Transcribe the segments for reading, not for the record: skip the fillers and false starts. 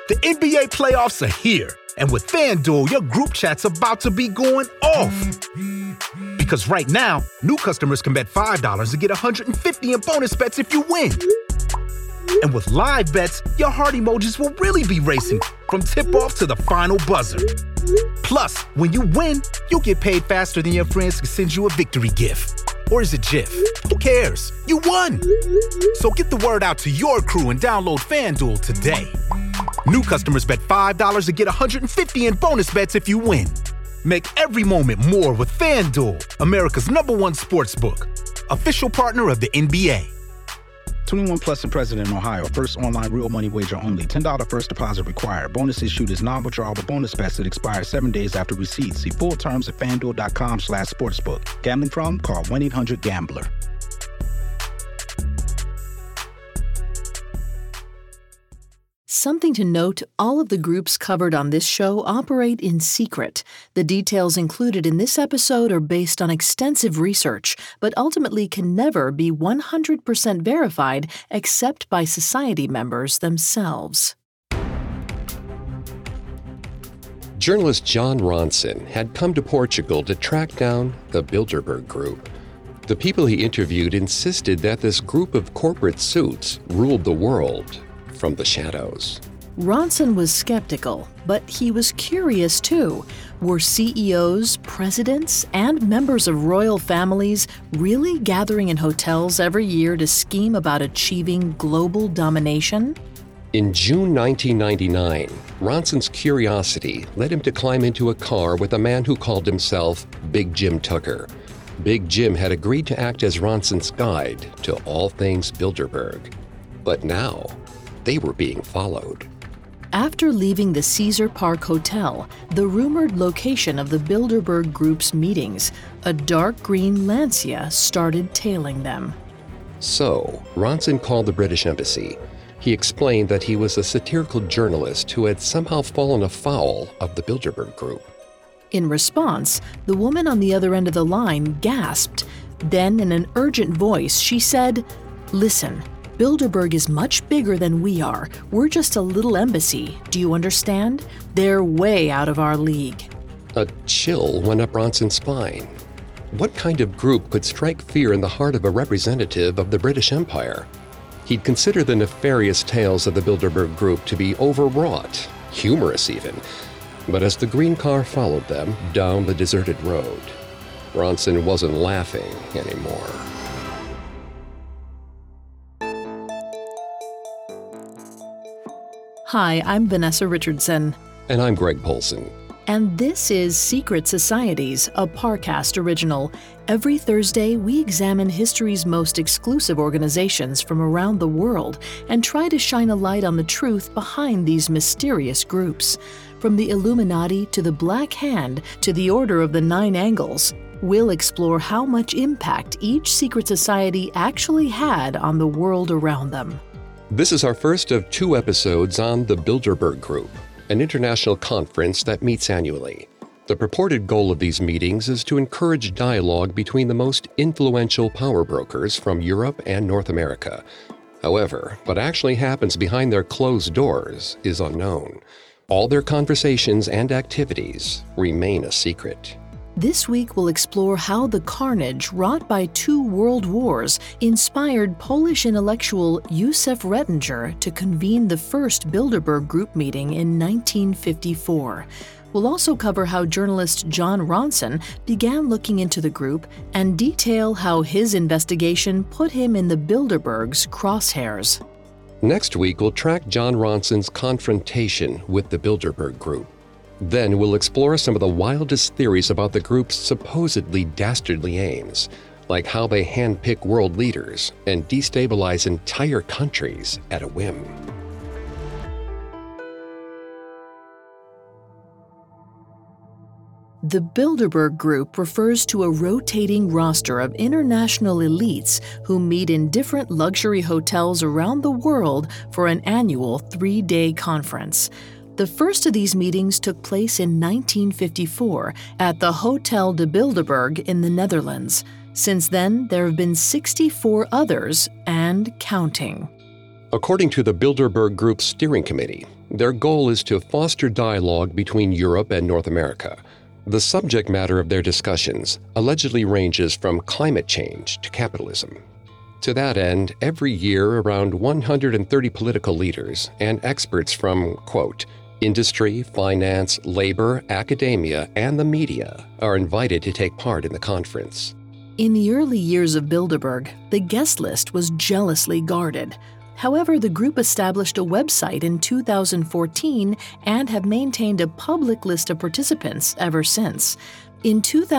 The NBA playoffs are here, and with FanDuel, your group chat's about to be going off. Because right now, new customers can bet $5 and get $150 in bonus bets if you win. And with live bets, your heart emojis will really be racing from tip-off to the final buzzer. Plus, when you win, you'll get paid faster than your friends can send you a victory gift. Or is it GIF? Who cares? You won! So get the word out to your crew and download FanDuel today. New customers bet $5 and get $150 in bonus bets if you win. Make every moment more with FanDuel, America's #1 sportsbook. Official partner of the NBA. 21 plus and present in Ohio. First online real money wager only. $10 first deposit required. Bonus issued is non-withdrawable bonus bets that expire 7 days after receipt. See full terms at FanDuel.com/sportsbook. Gambling problem? Call 1-800-GAMBLER. Something to note, all of the groups covered on this show operate in secret. The details included in this episode are based on extensive research, but ultimately can never be 100% verified except by society members themselves. Journalist Jon Ronson had come to Portugal to track down the Bilderberg Group. The people he interviewed insisted that this group of corporate suits ruled the world from the shadows. Ronson was skeptical, but he was curious too. Were CEOs, presidents, and members of royal families really gathering in hotels every year to scheme about achieving global domination? In June 1999, Ronson's curiosity led him to climb into a car with a man who called himself Big Jim Tucker. Big Jim had agreed to act as Ronson's guide to all things Bilderberg. But now, they were being followed. After leaving the Caesar Park Hotel, the rumored location of the Bilderberg Group's meetings, a dark green Lancia started tailing them. So, Ronson called the British Embassy. He explained that he was a satirical journalist who had somehow fallen afoul of the Bilderberg Group. In response, the woman on the other end of the line gasped. Then, in an urgent voice, she said, "Listen, Bilderberg is much bigger than we are. We're just a little embassy. Do you understand? They're way out of our league." A chill went up Ronson's spine. What kind of group could strike fear in the heart of a representative of the British Empire? He'd consider the nefarious tales of the Bilderberg Group to be overwrought, humorous even. But as the green car followed them down the deserted road, Ronson wasn't laughing anymore. Hi, I'm Vanessa Richardson. And I'm Greg Polson. And this is Secret Societies, a Parcast original. Every Thursday, we examine history's most exclusive organizations from around the world and try to shine a light on the truth behind these mysterious groups. From the Illuminati to the Black Hand to the Order of the Nine Angles, we'll explore how much impact each secret society actually had on the world around them. This is our first of 2 episodes on the Bilderberg Group, an international conference that meets annually. The purported goal of these meetings is to encourage dialogue between the most influential power brokers from Europe and North America. However, what actually happens behind their closed doors is unknown. All their conversations and activities remain a secret. This week we'll explore how the carnage wrought by 2 world wars inspired Polish intellectual Józef Rettinger to convene the first Bilderberg Group meeting in 1954. We'll also cover how journalist Jon Ronson began looking into the group and detail how his investigation put him in the Bilderberg's crosshairs. Next week, we'll track Jon Ronson's confrontation with the Bilderberg Group. Then we'll explore some of the wildest theories about the group's supposedly dastardly aims, like how they handpick world leaders and destabilize entire countries at a whim. The Bilderberg Group refers to a rotating roster of international elites who meet in different luxury hotels around the world for an annual 3-day conference. The first of these meetings took place in 1954 at the Hotel de Bilderberg in the Netherlands. Since then, there have been 64 others and counting. According to the Bilderberg Group's steering committee, their goal is to foster dialogue between Europe and North America. The subject matter of their discussions allegedly ranges from climate change to capitalism. To that end, every year around 130 political leaders and experts from, quote, industry, finance, labor, academia, and the media are invited to take part in the conference. In the early years of Bilderberg, the guest list was jealously guarded. However, the group established a website in 2014 and have maintained a public list of participants ever since. In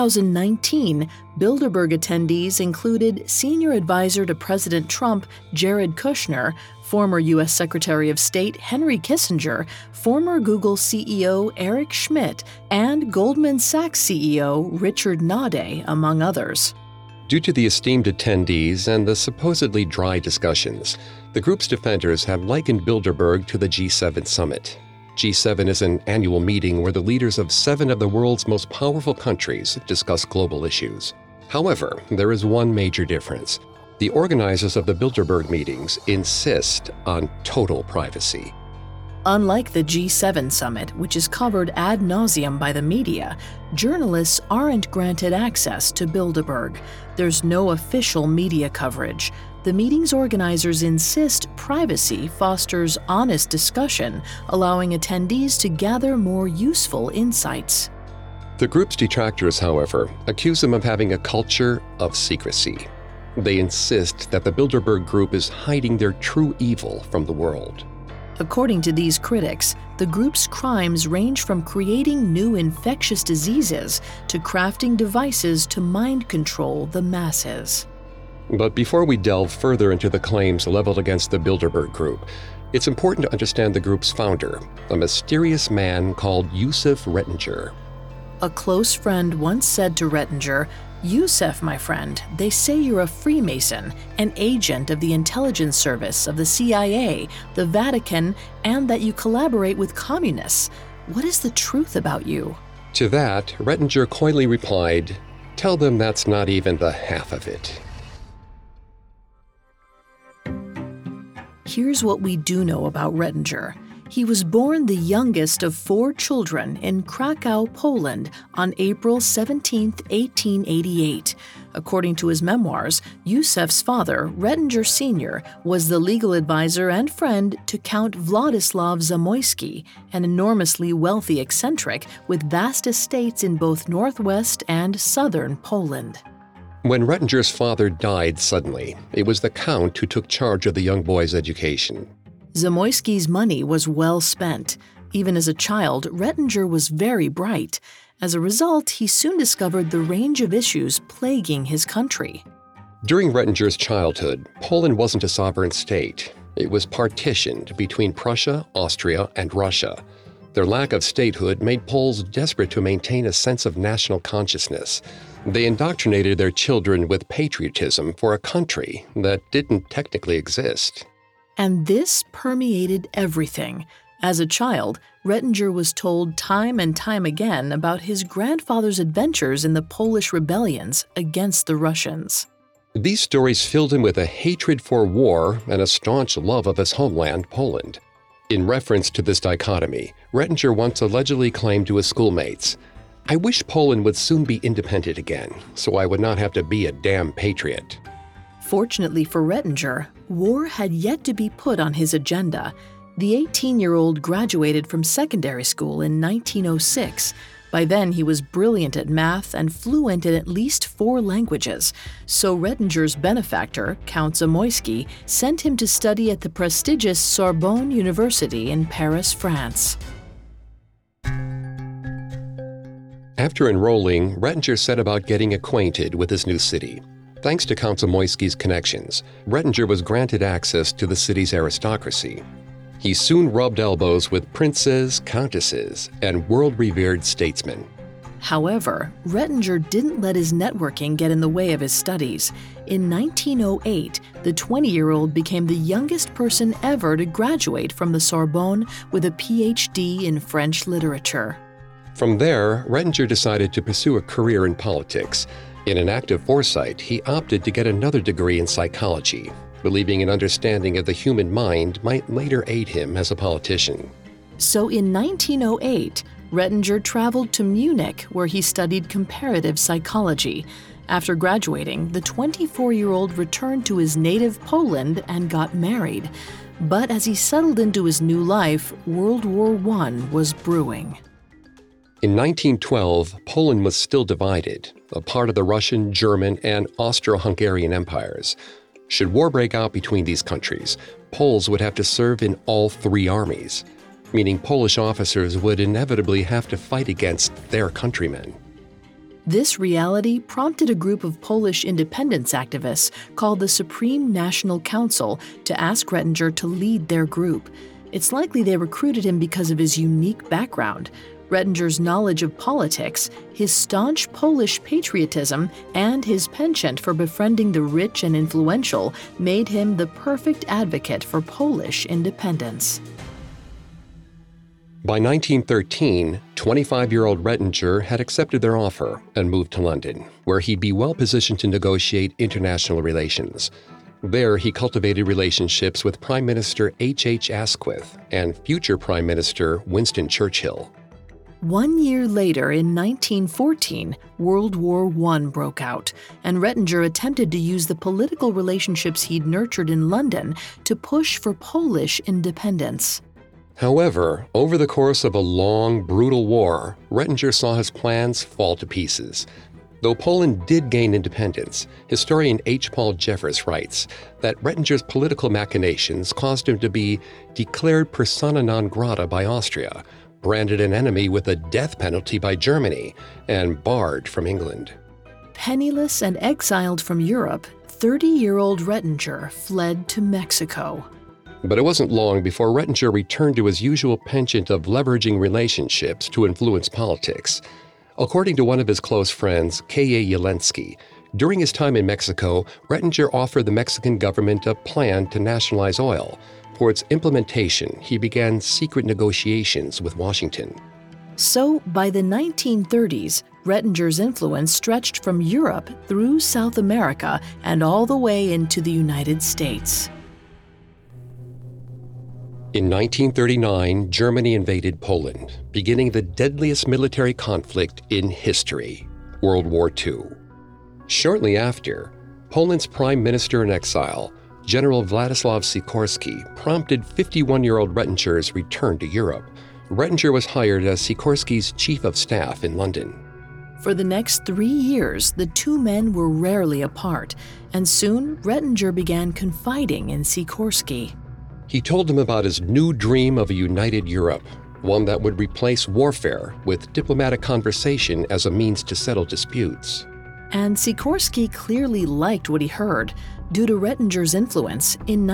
2019, Bilderberg attendees included senior advisor to President Trump, Jared Kushner, former U.S. Secretary of State Henry Kissinger, former Google CEO Eric Schmidt, and Goldman Sachs CEO Richard Nade, among others. Due to the esteemed attendees and the supposedly dry discussions, the group's defenders have likened Bilderberg to the G7 summit. G7 is an annual meeting where the leaders of 7 of the world's most powerful countries discuss global issues. However, there is one major difference. The organizers of the Bilderberg meetings insist on total privacy. Unlike the G7 summit, which is covered ad nauseum by the media, journalists aren't granted access to Bilderberg. There's no official media coverage. The meeting's organizers insist privacy fosters honest discussion, allowing attendees to gather more useful insights. The group's detractors, however, accuse them of having a culture of secrecy. They insist that the Bilderberg Group is hiding their true evil from the world. According to these critics, the group's crimes range from creating new infectious diseases to crafting devices to mind control the masses. But before we delve further into the claims leveled against the Bilderberg Group, it's important to understand the group's founder, a mysterious man called Yusuf Rettinger. A close friend once said to Rettinger, "Yusuf, my friend, they say you're a Freemason, an agent of the intelligence service of the CIA, the Vatican, and that you collaborate with communists. What is the truth about you?" To that, Rettinger coyly replied, "Tell them that's not even the half of it." Here's what we do know about Rettinger. He was born the youngest of 4 children in Krakow, Poland, on April 17, 1888. According to his memoirs, Yusuf's father, Rettinger Sr., was the legal advisor and friend to Count Władysław Zamoyski, an enormously wealthy eccentric with vast estates in both northwest and southern Poland. When Rettinger's father died suddenly, it was the Count who took charge of the young boy's education. Zamoyski's money was well spent. Even as a child, Rettinger was very bright. As a result, he soon discovered the range of issues plaguing his country. During Rettinger's childhood, Poland wasn't a sovereign state. It was partitioned between Prussia, Austria, and Russia. Their lack of statehood made Poles desperate to maintain a sense of national consciousness. They indoctrinated their children with patriotism for a country that didn't technically exist. And this permeated everything. As a child, Rettinger was told time and time again about his grandfather's adventures in the Polish rebellions against the Russians. These stories filled him with a hatred for war and a staunch love of his homeland, Poland. In reference to this dichotomy, Rettinger once allegedly claimed to his schoolmates, "I wish Poland would soon be independent again, so I would not have to be a damn patriot." Fortunately for Rettinger, war had yet to be put on his agenda. The 18-year-old graduated from secondary school in 1906. By then, he was brilliant at math and fluent in at least 4 languages. So Rettinger's benefactor, Count Zamoyski, sent him to study at the prestigious Sorbonne University in Paris, France. After enrolling, Rettinger set about getting acquainted with his new city. Thanks to Count Zamoyski's connections, Rettinger was granted access to the city's aristocracy. He soon rubbed elbows with princes, countesses, and world-revered statesmen. However, Rettinger didn't let his networking get in the way of his studies. In 1908, the 20-year-old became the youngest person ever to graduate from the Sorbonne with a PhD in French literature. From there, Rettinger decided to pursue a career in politics. In an act of foresight, he opted to get another degree in psychology, believing an understanding of the human mind might later aid him as a politician. So in 1908, Rettinger traveled to Munich, where he studied comparative psychology. After graduating, the 24-year-old returned to his native Poland and got married. But as he settled into his new life, World War I was brewing. In 1912, Poland was still divided, a part of the Russian, German, and Austro-Hungarian empires. Should war break out between these countries, Poles would have to serve in all three armies, meaning Polish officers would inevitably have to fight against their countrymen. This reality prompted a group of Polish independence activists called the Supreme National Council to ask Rettinger to lead their group. It's likely they recruited him because of his unique background. Rettinger's knowledge of politics, his staunch Polish patriotism, and his penchant for befriending the rich and influential made him the perfect advocate for Polish independence. By 1913, 25-year-old Rettinger had accepted their offer and moved to London, where he'd be well-positioned to negotiate international relations. There, he cultivated relationships with Prime Minister H.H. Asquith and future Prime Minister Winston Churchill. 1 year later, in 1914, World War I broke out, and Rettinger attempted to use the political relationships he'd nurtured in London to push for Polish independence. However, over the course of a long, brutal war, Rettinger saw his plans fall to pieces. Though Poland did gain independence, historian H. Paul Jeffers writes that Rettinger's political machinations caused him to be declared persona non grata by Austria, branded an enemy with a death penalty by Germany, and barred from England. Penniless and exiled from Europe, 30-year-old Rettinger fled to Mexico. But it wasn't long before Rettinger returned to his usual penchant of leveraging relationships to influence politics. According to one of his close friends, K.A. Jelensky, during his time in Mexico, Rettinger offered the Mexican government a plan to nationalize oil. For its implementation, he began secret negotiations with Washington. So, by the 1930s, Rettinger's influence stretched from Europe through South America and all the way into the United States. In 1939, Germany invaded Poland, beginning the deadliest military conflict in history, World War II. Shortly after, Poland's prime minister in exile, General Władysław Sikorski, prompted 51-year-old Rettinger's return to Europe. Rettinger was hired as Sikorski's chief of staff in London. For the next 3 years, the two men were rarely apart, and soon Rettinger began confiding in Sikorski. He told him about his new dream of a united Europe, one that would replace warfare with diplomatic conversation as a means to settle disputes. And Sikorski clearly liked what he heard. Due to Rettinger's influence, in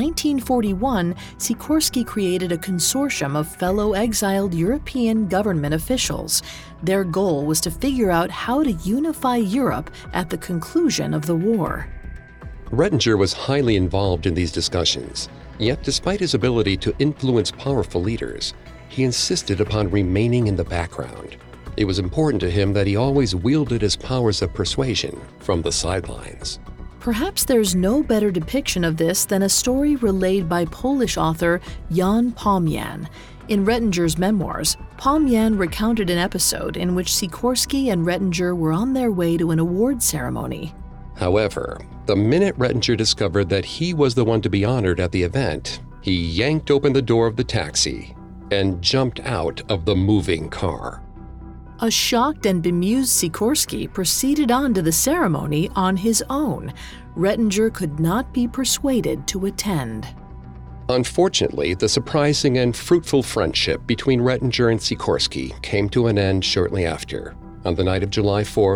1941, Sikorski created a consortium of fellow exiled European government officials. Their goal was to figure out how to unify Europe at the conclusion of the war. Rettinger was highly involved in these discussions. Yet, despite his ability to influence powerful leaders, he insisted upon remaining in the background. It was important to him that he always wielded his powers of persuasion from the sidelines. Perhaps there's no better depiction of this than a story relayed by Polish author Jan Pomian. In Rettinger's memoirs, Pomian recounted an episode in which Sikorski and Rettinger were on their way to an award ceremony. However, the minute Rettinger discovered that he was the one to be honored at the event, he yanked open the door of the taxi and jumped out of the moving car. A shocked and bemused Sikorski proceeded on to the ceremony on his own. Rettinger could not be persuaded to attend. Unfortunately, the surprising and fruitful friendship between Rettinger and Sikorski came to an end shortly after, on the night of July 4,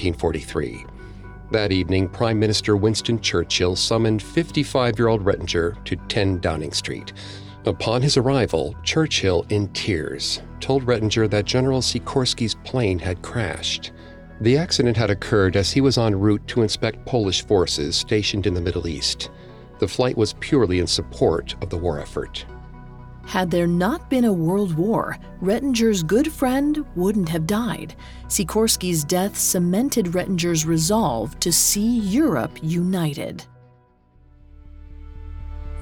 1943. That evening, Prime Minister Winston Churchill summoned 55-year-old Rettinger to 10 Downing Street. Upon his arrival, Churchill, in tears, told Rettinger that General Sikorski's plane had crashed. The accident had occurred as he was en route to inspect Polish forces stationed in the Middle East. The flight was purely in support of the war effort. Had there not been a world war, Rettinger's good friend wouldn't have died. Sikorski's death cemented Rettinger's resolve to see Europe united.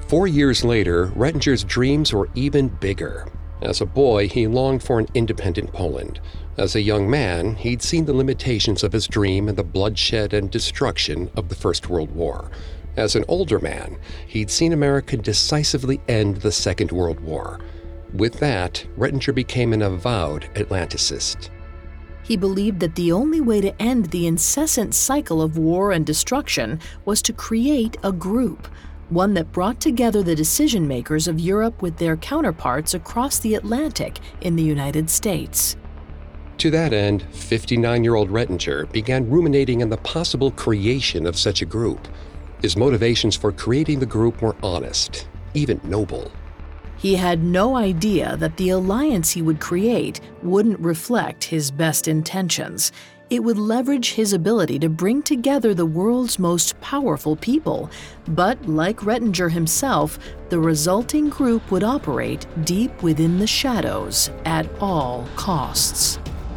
4 years later, Rettinger's dreams were even bigger. As a boy, he longed for an independent Poland. As a young man, he'd seen the limitations of his dream in the bloodshed and destruction of the First World War. As an older man, he'd seen America decisively end the Second World War. With that, Rettinger became an avowed Atlanticist. He believed that the only way to end the incessant cycle of war and destruction was to create a group, one that brought together the decision-makers of Europe with their counterparts across the Atlantic in the United States. To that end, 59-year-old Rettinger began ruminating on the possible creation of such a group. His motivations for creating the group were honest, even noble. He had no idea that the alliance he would create wouldn't reflect his best intentions. It would leverage his ability to bring together the world's most powerful people. But like Rettinger himself, the resulting group would operate deep within the shadows at all costs.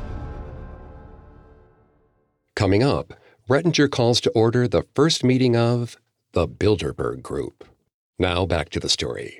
Coming up, Rettinger calls to order the first meeting of the Bilderberg Group. Now back to the story.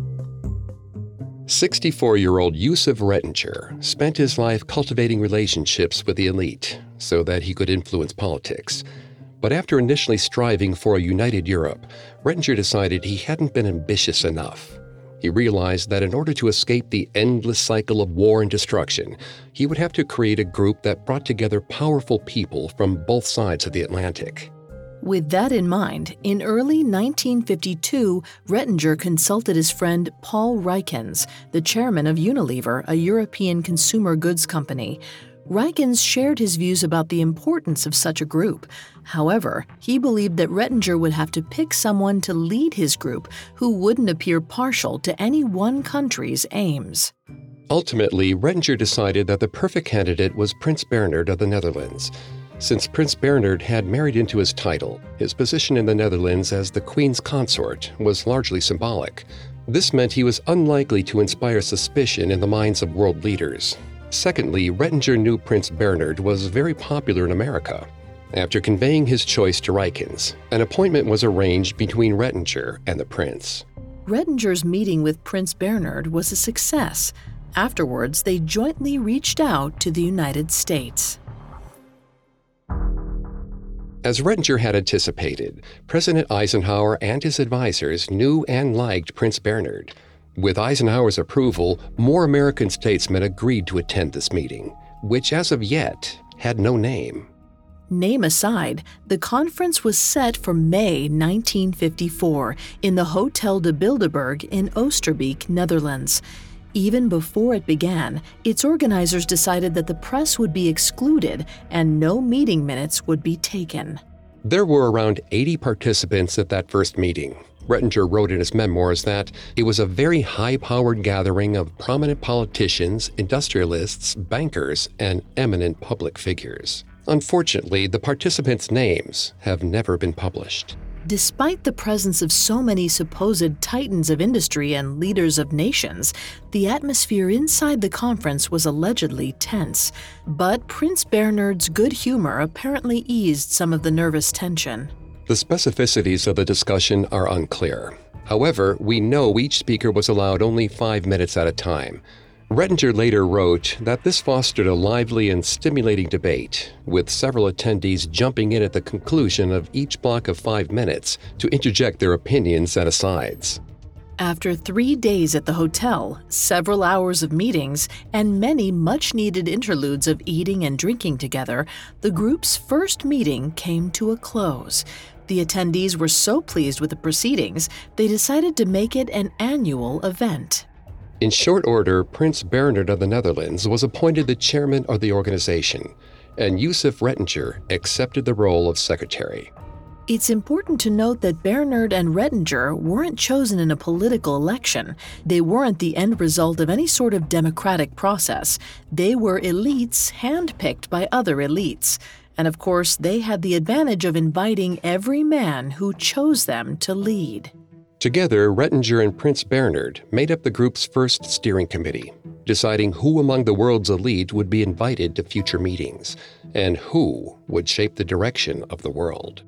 64-year-old Yusuf Rettinger spent his life cultivating relationships with the elite so that he could influence politics. But after initially striving for a united Europe, Rettinger decided he hadn't been ambitious enough. He realized that in order to escape the endless cycle of war and destruction, he would have to create a group that brought together powerful people from both sides of the Atlantic. With that in mind, in early 1952, Rettinger consulted his friend Paul Rykens, the chairman of Unilever, a European consumer goods company. Rykens shared his views about the importance of such a group. However, he believed that Rettinger would have to pick someone to lead his group who wouldn't appear partial to any one country's aims. Ultimately, Rettinger decided that the perfect candidate was Prince Bernhard of the Netherlands. Since Prince Bernhard had married into his title, his position in the Netherlands as the Queen's consort was largely symbolic. This meant he was unlikely to inspire suspicion in the minds of world leaders. Secondly, Rettinger knew Prince Bernhard was very popular in America. After conveying his choice to Rykens, an appointment was arranged between Rettinger and the prince. Rettinger's meeting with Prince Bernhard was a success. Afterwards, they jointly reached out to the United States. As Rettinger had anticipated, President Eisenhower and his advisors knew and liked Prince Bernhard. With Eisenhower's approval, more American statesmen agreed to attend this meeting, which as of yet had no name. Name aside, the conference was set for May 1954 in the Hotel de Bilderberg in Oosterbeek, Netherlands. Even before it began, its organizers decided that the press would be excluded and no meeting minutes would be taken. There were around 80 participants at that first meeting. Rettinger wrote in his memoirs that it was a very high-powered gathering of prominent politicians, industrialists, bankers, and eminent public figures. Unfortunately, the participants' names have never been published. Despite the presence of so many supposed titans of industry and leaders of nations, the atmosphere inside the conference was allegedly tense. But Prince Bernhard's good humor apparently eased some of the nervous tension. The specificities of the discussion are unclear. However, we know each speaker was allowed only 5 minutes at a time. Rettinger later wrote that this fostered a lively and stimulating debate, with several attendees jumping in at the conclusion of each block of 5 minutes to interject their opinions and asides. After 3 days at the hotel, several hours of meetings, and many much-needed interludes of eating and drinking together, the group's first meeting came to a close. The attendees were so pleased with the proceedings, they decided to make it an annual event. In short order, Prince Bernhard of the Netherlands was appointed the chairman of the organization, and Yusuf Rettinger accepted the role of secretary. It's important to note that Bernhard and Rettinger weren't chosen in a political election. They weren't the end result of any sort of democratic process. They were elites handpicked by other elites. And of course, they had the advantage of inviting every man who chose them to lead. Together, Rettinger and Prince Bernhard made up the group's first steering committee, deciding who among the world's elite would be invited to future meetings, and who would shape the direction of the world.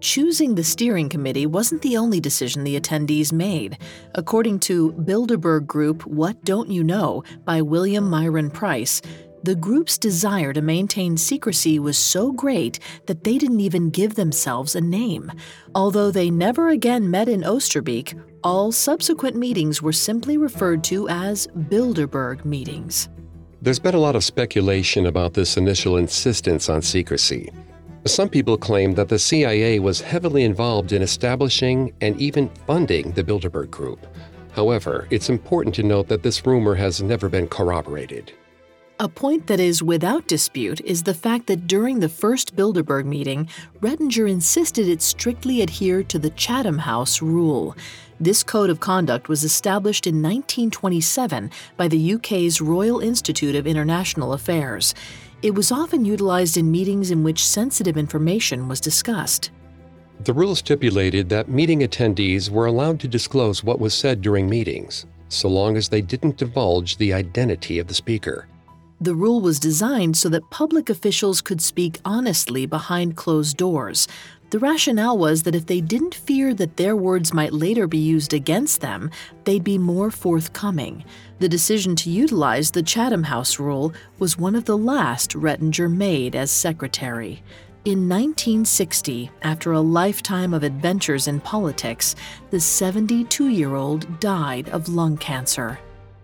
Choosing the steering committee wasn't the only decision the attendees made. According to Bilderberg Group, What Don't You Know by William Myron Price, the group's desire to maintain secrecy was so great that they didn't even give themselves a name. Although they never again met in Oosterbeek, all subsequent meetings were simply referred to as Bilderberg meetings. There's been a lot of speculation about this initial insistence on secrecy. Some people claim that the CIA was heavily involved in establishing and even funding the Bilderberg Group. However, it's important to note that this rumor has never been corroborated. A point that is without dispute is the fact that during the first Bilderberg meeting, Rettinger insisted it strictly adhere to the Chatham House rule. This code of conduct was established in 1927 by the UK's Royal Institute of International Affairs. It was often utilized in meetings in which sensitive information was discussed. The rule stipulated that meeting attendees were allowed to disclose what was said during meetings, so long as they didn't divulge the identity of the speaker. The rule was designed so that public officials could speak honestly behind closed doors. The rationale was that if they didn't fear that their words might later be used against them, they'd be more forthcoming. The decision to utilize the Chatham House rule was one of the last Rettinger made as secretary. In 1960, after a lifetime of adventures in politics, the 72-year-old died of lung cancer.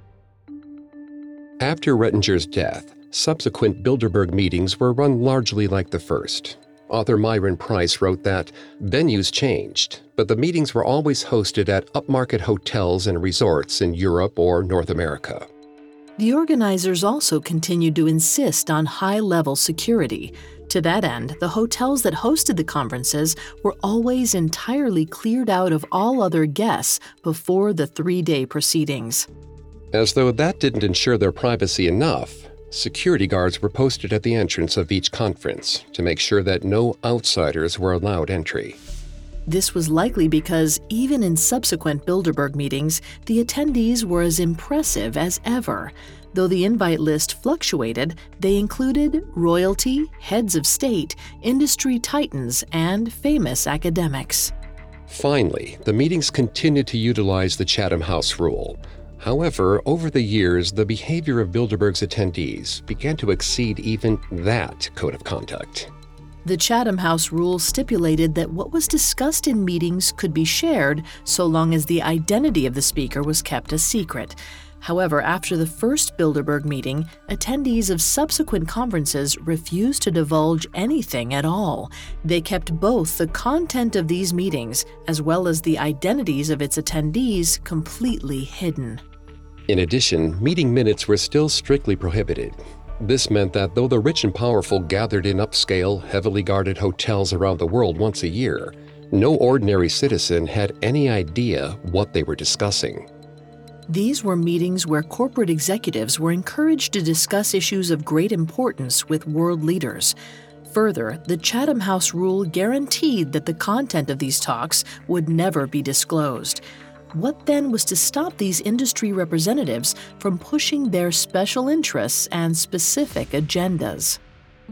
After Rettinger's death, subsequent Bilderberg meetings were run largely like the first. Author Myron Price wrote that venues changed, but the meetings were always hosted at upmarket hotels and resorts in Europe or North America. The organizers also continued to insist on high-level security. To that end, the hotels that hosted the conferences were always entirely cleared out of all other guests before the 3-day proceedings. As though that didn't ensure their privacy enough, security guards were posted at the entrance of each conference to make sure that no outsiders were allowed entry. This was likely because even in subsequent Bilderberg meetings, the attendees were as impressive as ever. Though the invite list fluctuated, they included royalty, heads of state, industry titans, and famous academics. Finally, the meetings continued to utilize the Chatham House rule. However, over the years, the behavior of Bilderberg's attendees began to exceed even that code of conduct. The Chatham House rule stipulated that what was discussed in meetings could be shared so long as the identity of the speaker was kept a secret. However, after the first Bilderberg meeting, attendees of subsequent conferences refused to divulge anything at all. They kept both the content of these meetings as well as the identities of its attendees completely hidden. In addition, meeting minutes were still strictly prohibited. This meant that though the rich and powerful gathered in upscale, heavily guarded hotels around the world once a year, no ordinary citizen had any idea what they were discussing. These were meetings where corporate executives were encouraged to discuss issues of great importance with world leaders. Further, the Chatham House rule guaranteed that the content of these talks would never be disclosed. What then was to stop these industry representatives from pushing their special interests and specific agendas?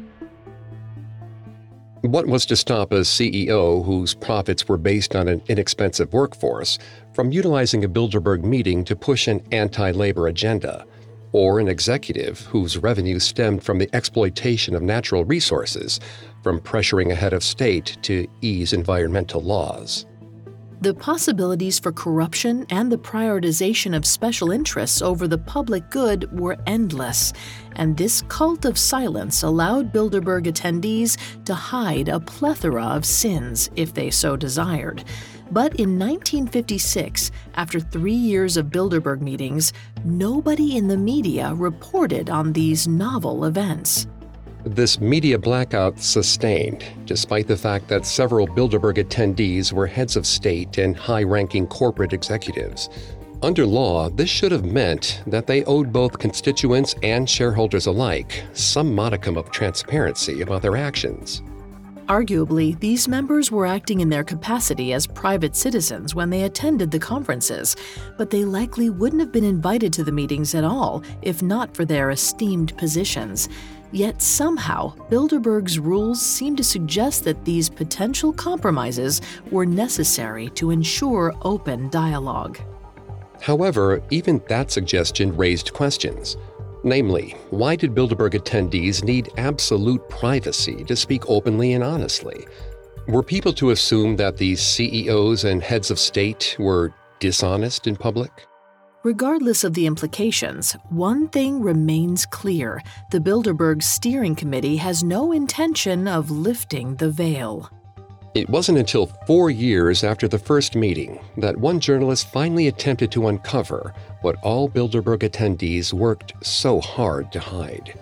What was to stop a CEO whose profits were based on an inexpensive workforce from utilizing a Bilderberg meeting to push an anti-labor agenda, or an executive whose revenue stemmed from the exploitation of natural resources from pressuring a head of state to ease environmental laws? The possibilities for corruption and the prioritization of special interests over the public good were endless, and this cult of silence allowed Bilderberg attendees to hide a plethora of sins if they so desired. But in 1956, after 3 years of Bilderberg meetings, nobody in the media reported on these novel events. This media blackout sustained, despite the fact that several Bilderberg attendees were heads of state and high-ranking corporate executives. Under law, this should have meant that they owed both constituents and shareholders alike some modicum of transparency about their actions. Arguably, these members were acting in their capacity as private citizens when they attended the conferences, but they likely wouldn't have been invited to the meetings at all if not for their esteemed positions. Yet somehow, Bilderberg's rules seem to suggest that these potential compromises were necessary to ensure open dialogue. However, even that suggestion raised questions. Namely, why did Bilderberg attendees need absolute privacy to speak openly and honestly? Were people to assume that these CEOs and heads of state were dishonest in public? Regardless of the implications, one thing remains clear: the Bilderberg Steering Committee has no intention of lifting the veil. It wasn't until 4 years after the first meeting that one journalist finally attempted to uncover what all Bilderberg attendees worked so hard to hide.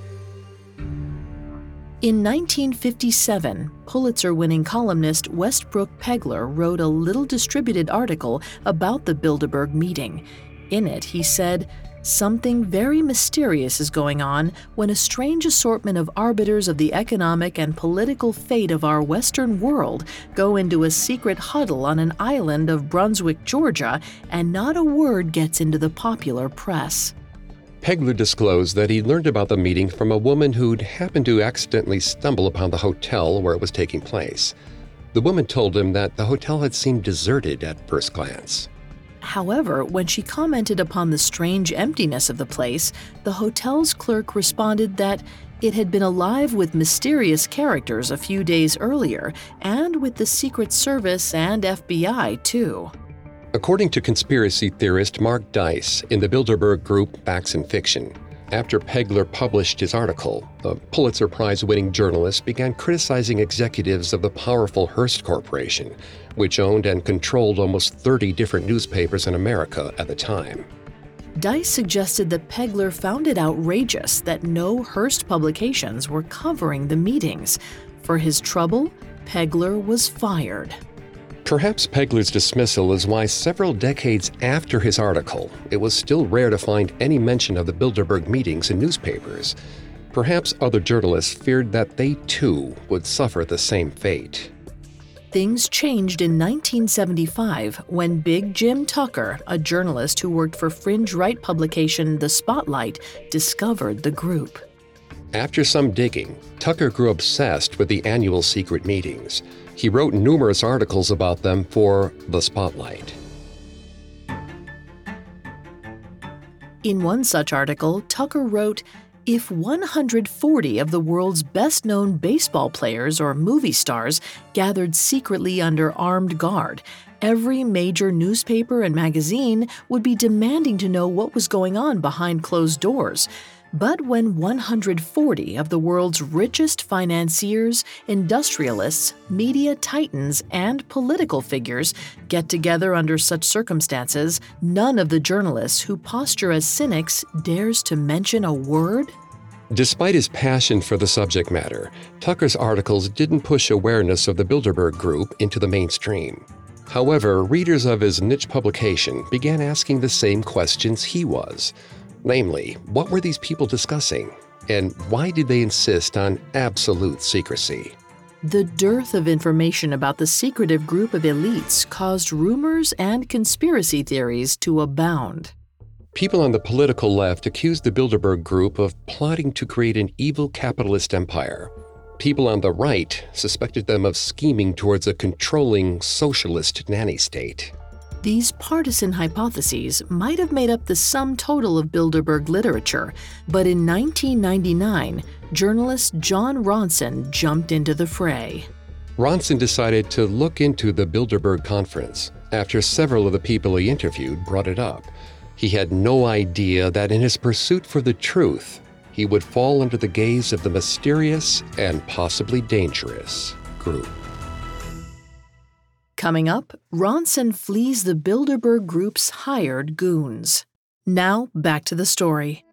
In 1957, Pulitzer-winning columnist Westbrook Pegler wrote a little-distributed article about the Bilderberg meeting. In it, he said, "Something very mysterious is going on when a strange assortment of arbiters of the economic and political fate of our Western world go into a secret huddle on an island of Brunswick, Georgia, and not a word gets into the popular press." Pegler disclosed that he learned about the meeting from a woman who'd happened to accidentally stumble upon the hotel where it was taking place. The woman told him that the hotel had seemed deserted at first glance. However, when she commented upon the strange emptiness of the place, the hotel's clerk responded that it had been alive with mysterious characters a few days earlier, and with the Secret Service and FBI, too. According to conspiracy theorist Mark Dice in the Bilderberg group Facts and Fiction, after Pegler published his article, the Pulitzer Prize-winning journalist began criticizing executives of the powerful Hearst Corporation, which owned and controlled almost 30 different newspapers in America at the time. Dice suggested that Pegler found it outrageous that no Hearst publications were covering the meetings. For his trouble, Pegler was fired. Perhaps Pegler's dismissal is why several decades after his article, it was still rare to find any mention of the Bilderberg meetings in newspapers. Perhaps other journalists feared that they too would suffer the same fate. Things changed in 1975 when Big Jim Tucker, a journalist who worked for fringe right publication The Spotlight, discovered the group. After some digging, Tucker grew obsessed with the annual secret meetings. He wrote numerous articles about them for The Spotlight. In one such article, Tucker wrote, "If 140 of the world's best-known baseball players or movie stars gathered secretly under armed guard, every major newspaper and magazine would be demanding to know what was going on behind closed doors. But when 140 of the world's richest financiers, industrialists, media titans, and political figures get together under such circumstances, none of the journalists who posture as cynics dares to mention a word?" Despite his passion for the subject matter, Tucker's articles didn't push awareness of the Bilderberg Group into the mainstream. However, readers of his niche publication began asking the same questions he was. Namely, what were these people discussing, and why did they insist on absolute secrecy? The dearth of information about the secretive group of elites caused rumors and conspiracy theories to abound. People on the political left accused the Bilderberg Group of plotting to create an evil capitalist empire. People on the right suspected them of scheming towards a controlling socialist nanny state. These partisan hypotheses might have made up the sum total of Bilderberg literature, but in 1999, journalist Jon Ronson jumped into the fray. Ronson decided to look into the Bilderberg conference after several of the people he interviewed brought it up. He had no idea that in his pursuit for the truth, he would fall under the gaze of the mysterious and possibly dangerous group. Coming up, Ronson flees the Bilderberg Group's hired goons. Now, back to the story.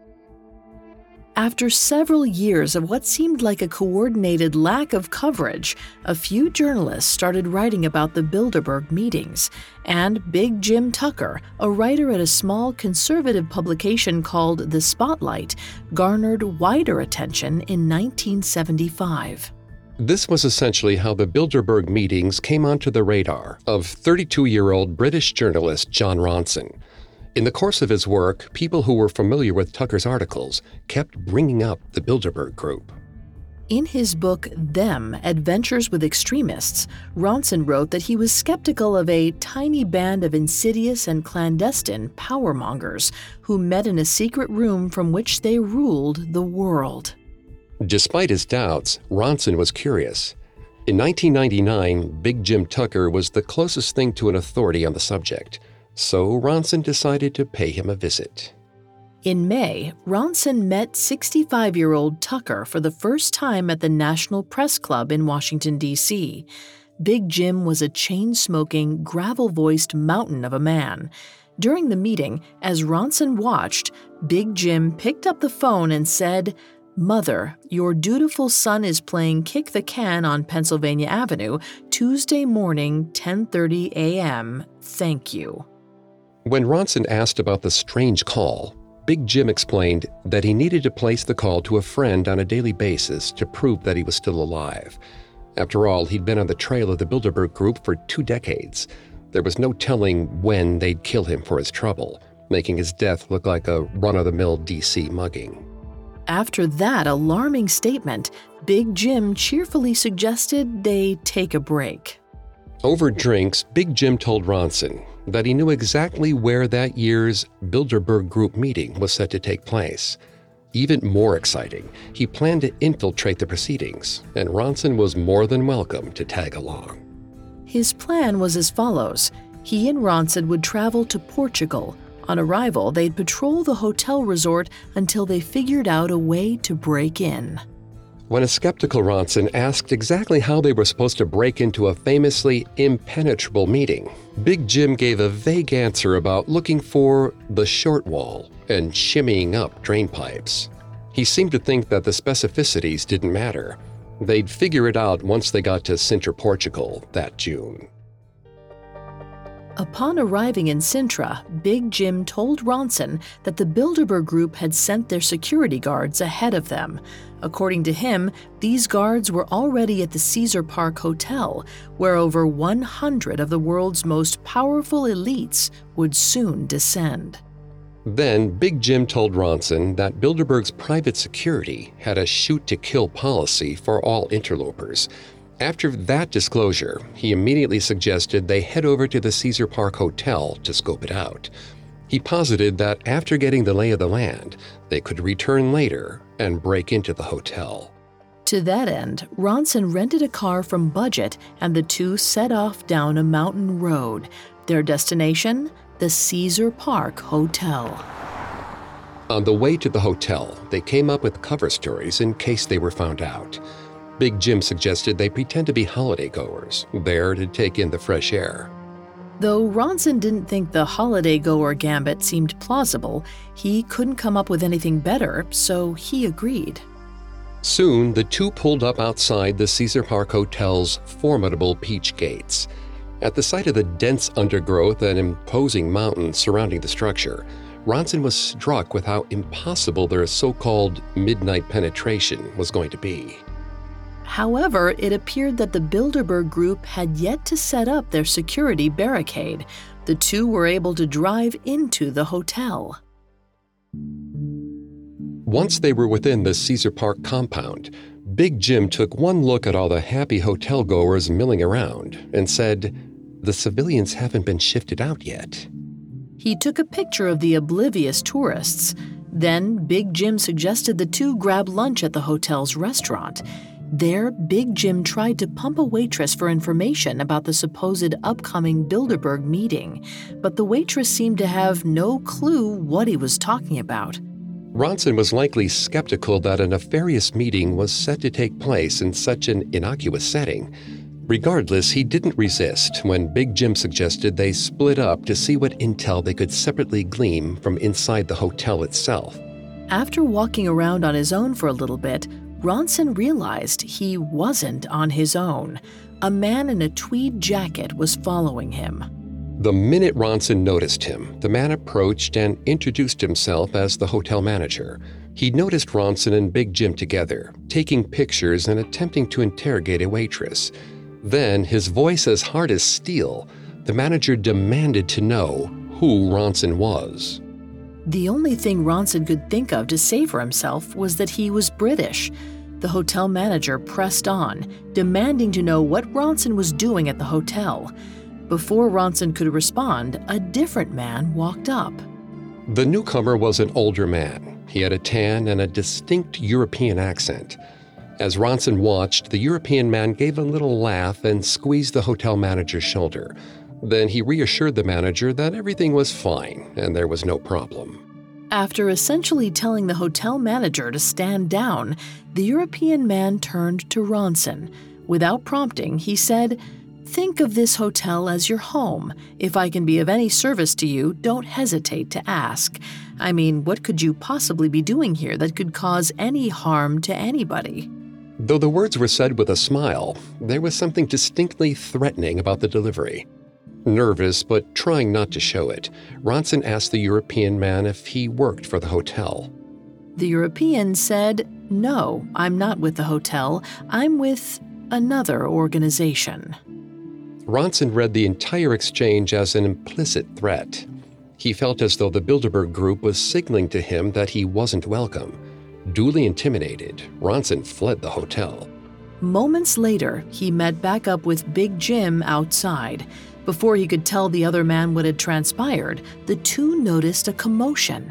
After several years of what seemed like a coordinated lack of coverage, a few journalists started writing about the Bilderberg meetings, and Big Jim Tucker, a writer at a small conservative publication called The Spotlight, garnered wider attention in 1975. This was essentially how the Bilderberg meetings came onto the radar of 32-year-old British journalist Jon Ronson. In the course of his work, people who were familiar with Tucker's articles kept bringing up the Bilderberg Group. In his book, Them, Adventures with Extremists, Ronson wrote that he was skeptical of a tiny band of insidious and clandestine powermongers who met in a secret room from which they ruled the world. Despite his doubts, Ronson was curious. In 1999, Big Jim Tucker was the closest thing to an authority on the subject, so Ronson decided to pay him a visit. In May, Ronson met 65-year-old Tucker for the first time at the National Press Club in Washington, D.C. Big Jim was a chain-smoking, gravel-voiced mountain of a man. During the meeting, as Ronson watched, Big Jim picked up the phone and said, "Mother, your dutiful son is playing kick the can on Pennsylvania Avenue, Tuesday morning, 10:30 a.m. Thank you." When Ronson asked about the strange call, Big Jim explained that he needed to place the call to a friend on a daily basis to prove that he was still alive. After all, he'd been on the trail of the Bilderberg Group for 2 decades. There was no telling when they'd kill him for his trouble, making his death look like a run-of-the-mill D.C. mugging. After that alarming statement, Big Jim cheerfully suggested they take a break. Over drinks, Big Jim told Ronson that he knew exactly where that year's Bilderberg Group meeting was set to take place. Even more exciting, he planned to infiltrate the proceedings, and Ronson was more than welcome to tag along. His plan was as follows. He and Ronson would travel to Portugal. On arrival, they'd patrol the hotel resort until they figured out a way to break in. When a skeptical Ronson asked exactly how they were supposed to break into a famously impenetrable meeting, Big Jim gave a vague answer about looking for the short wall and shimmying up drain pipes. He seemed to think that the specificities didn't matter. They'd figure it out once they got to Sintra, Portugal that June. Upon arriving in Sintra, Big Jim told Ronson that the Bilderberg Group had sent their security guards ahead of them. According to him, these guards were already at the Caesar Park Hotel, where over 100 of the world's most powerful elites would soon descend. Then Big Jim told Ronson that Bilderberg's private security had a shoot-to-kill policy for all interlopers. After that disclosure, he immediately suggested they head over to the Caesar Park Hotel to scope it out. He posited that after getting the lay of the land, they could return later and break into the hotel. To that end, Ronson rented a car from Budget and the two set off down a mountain road. Their destination? The Caesar Park Hotel. On the way to the hotel, they came up with cover stories in case they were found out. Big Jim suggested they pretend to be holiday-goers, there to take in the fresh air. Though Ronson didn't think the holiday-goer gambit seemed plausible, he couldn't come up with anything better, so he agreed. Soon, the two pulled up outside the Caesar Park Hotel's formidable peach gates. At the sight of the dense undergrowth and imposing mountains surrounding the structure, Ronson was struck with how impossible their so-called midnight penetration was going to be. However, it appeared that the Bilderberg Group had yet to set up their security barricade. The two were able to drive into the hotel. Once they were within the Caesar Park compound, Big Jim took one look at all the happy hotel-goers milling around and said, "The civilians haven't been shifted out yet." He took a picture of the oblivious tourists. Then Big Jim suggested the two grab lunch at the hotel's restaurant. There, Big Jim tried to pump a waitress for information about the supposed upcoming Bilderberg meeting, but the waitress seemed to have no clue what he was talking about. Ronson was likely skeptical that a nefarious meeting was set to take place in such an innocuous setting. Regardless, he didn't resist when Big Jim suggested they split up to see what intel they could separately glean from inside the hotel itself. After walking around on his own for a little bit, Ronson realized he wasn't on his own. A man in a tweed jacket was following him. The minute Ronson noticed him, the man approached and introduced himself as the hotel manager. He noticed Ronson and Big Jim together, taking pictures and attempting to interrogate a waitress. Then, his voice as hard as steel, the manager demanded to know who Ronson was. The only thing Ronson could think of to say for himself was that he was British. The hotel manager pressed on, demanding to know what Ronson was doing at the hotel. Before Ronson could respond, a different man walked up. The newcomer was an older man. He had a tan and a distinct European accent. As Ronson watched, the European man gave a little laugh and squeezed the hotel manager's shoulder. Then he reassured the manager that everything was fine and there was no problem. After essentially telling the hotel manager to stand down, the European man turned to Ronson. Without prompting, he said, "Think of this hotel as your home. If I can be of any service to you, don't hesitate to ask. I mean, what could you possibly be doing here that could cause any harm to anybody?" Though the words were said with a smile, there was something distinctly threatening about the delivery. Nervous but trying not to show it, Ronson asked the European man if he worked for the hotel. The European said, "No, I'm not with the hotel. I'm with another organization." Ronson read the entire exchange as an implicit threat. He felt as though the Bilderberg Group was signaling to him that he wasn't welcome. Duly intimidated, Ronson fled the hotel. Moments later, he met back up with Big Jim outside. Before he could tell the other man what had transpired, the two noticed a commotion.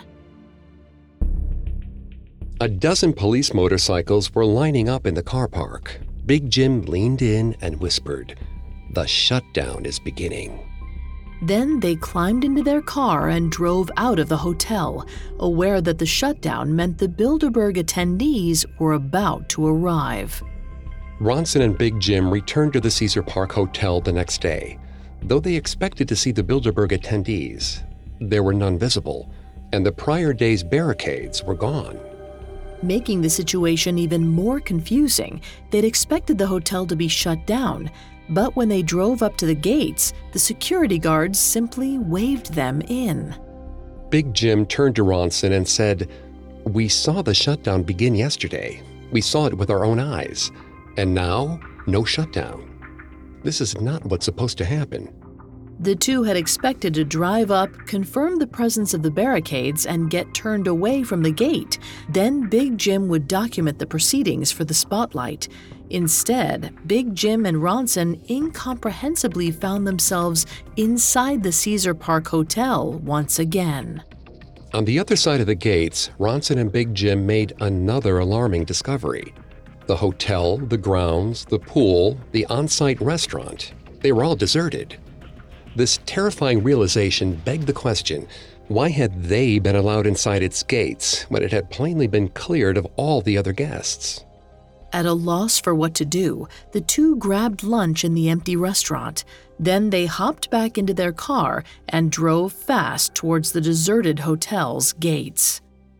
A dozen police motorcycles were lining up in the car park. Big Jim leaned in and whispered, "The shutdown is beginning." Then they climbed into their car and drove out of the hotel, aware that the shutdown meant the Bilderberg attendees were about to arrive. Ronson and Big Jim returned to the Caesar Park Hotel the next day. Though they expected to see the Bilderberg attendees, there were none visible, and the prior day's barricades were gone. Making the situation even more confusing, they'd expected the hotel to be shut down, but when they drove up to the gates, the security guards simply waved them in. Big Jim turned to Ronson and said, "We saw the shutdown begin yesterday. We saw it with our own eyes. And now, no shutdown. This is not what's supposed to happen." The two had expected to drive up, confirm the presence of the barricades, and get turned away from the gate. Then Big Jim would document the proceedings for the spotlight. Instead, Big Jim and Ronson incomprehensibly found themselves inside the Caesar Park Hotel once again. On the other side of the gates, Ronson and Big Jim made another alarming discovery. The hotel, the grounds, the pool, the on-site restaurant, they were all deserted. This terrifying realization begged the question, why had they been allowed inside its gates when it had plainly been cleared of all the other guests? At a loss for what to do, the two grabbed lunch in the empty restaurant. Then they hopped back into their car and drove fast towards the deserted hotel's gates.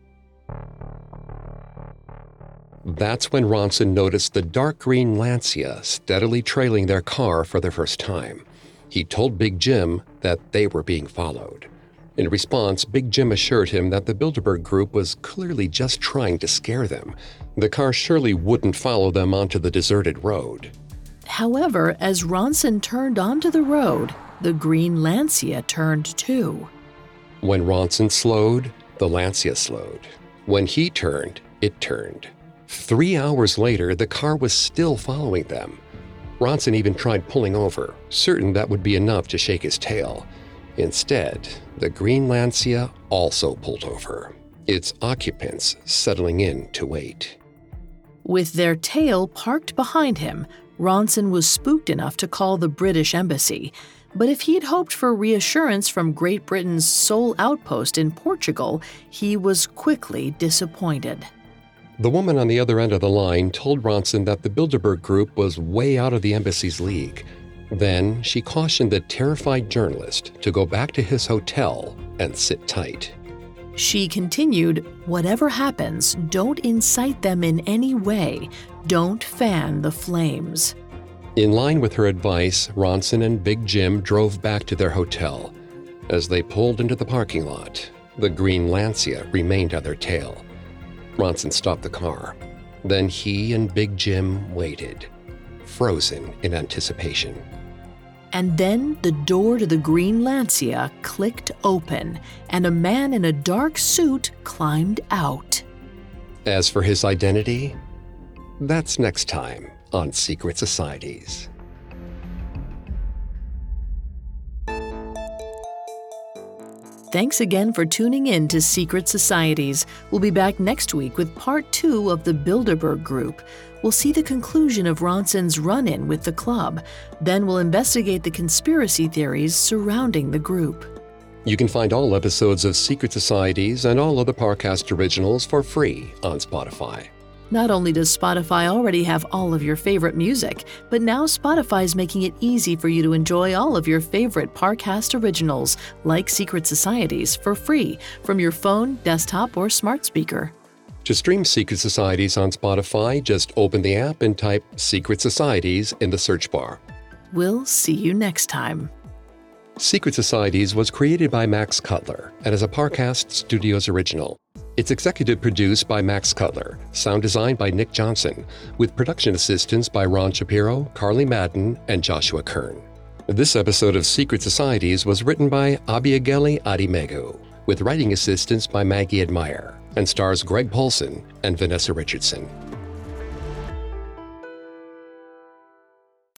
That's when Ronson noticed the dark green Lancia steadily trailing their car for the first time. He told Big Jim that they were being followed. In response, Big Jim assured him that the Bilderberg Group was clearly just trying to scare them. The car surely wouldn't follow them onto the deserted road. However, as Ronson turned onto the road, the green Lancia turned too. When Ronson slowed, the Lancia slowed. When he turned, it turned. 3 hours later, the car was still following them. Ronson even tried pulling over, certain that would be enough to shake his tail. Instead, the green Lancia also pulled over, its occupants settling in to wait. With their tail parked behind him, Ronson was spooked enough to call the British Embassy. But if he'd hoped for reassurance from Great Britain's sole outpost in Portugal, he was quickly disappointed. The woman on the other end of the line told Ronson that the Bilderberg Group was way out of the embassy's league. Then she cautioned the terrified journalist to go back to his hotel and sit tight. She continued, "Whatever happens, don't incite them in any way. Don't fan the flames." In line with her advice, Ronson and Big Jim drove back to their hotel. As they pulled into the parking lot, the green Lancia remained on their tail. Ronson stopped the car. Then he and Big Jim waited, frozen in anticipation. And then the door to the green Lancia clicked open, and a man in a dark suit climbed out. As for his identity, that's next time on Secret Societies. Thanks again for tuning in to Secret Societies. We'll be back next week with part 2 of the Bilderberg Group. We'll see the conclusion of Ronson's run-in with the club. Then we'll investigate the conspiracy theories surrounding the group. You can find all episodes of Secret Societies and all other Parcast originals for free on Spotify. Not only does Spotify already have all of your favorite music, but now Spotify's making it easy for you to enjoy all of your favorite Parcast originals, like Secret Societies, for free from your phone, desktop, or smart speaker. To stream Secret Societies on Spotify, just open the app and type Secret Societies in the search bar. We'll see you next time. Secret Societies was created by Max Cutler and is a Parcast Studios original. It's executive produced by Max Cutler, sound designed by Nick Johnson, with production assistance by Ron Shapiro, Carly Madden, and Joshua Kern. This episode of Secret Societies was written by Abiageli Adimegu, with writing assistance by Maggie Admire, and stars Greg Paulson and Vanessa Richardson.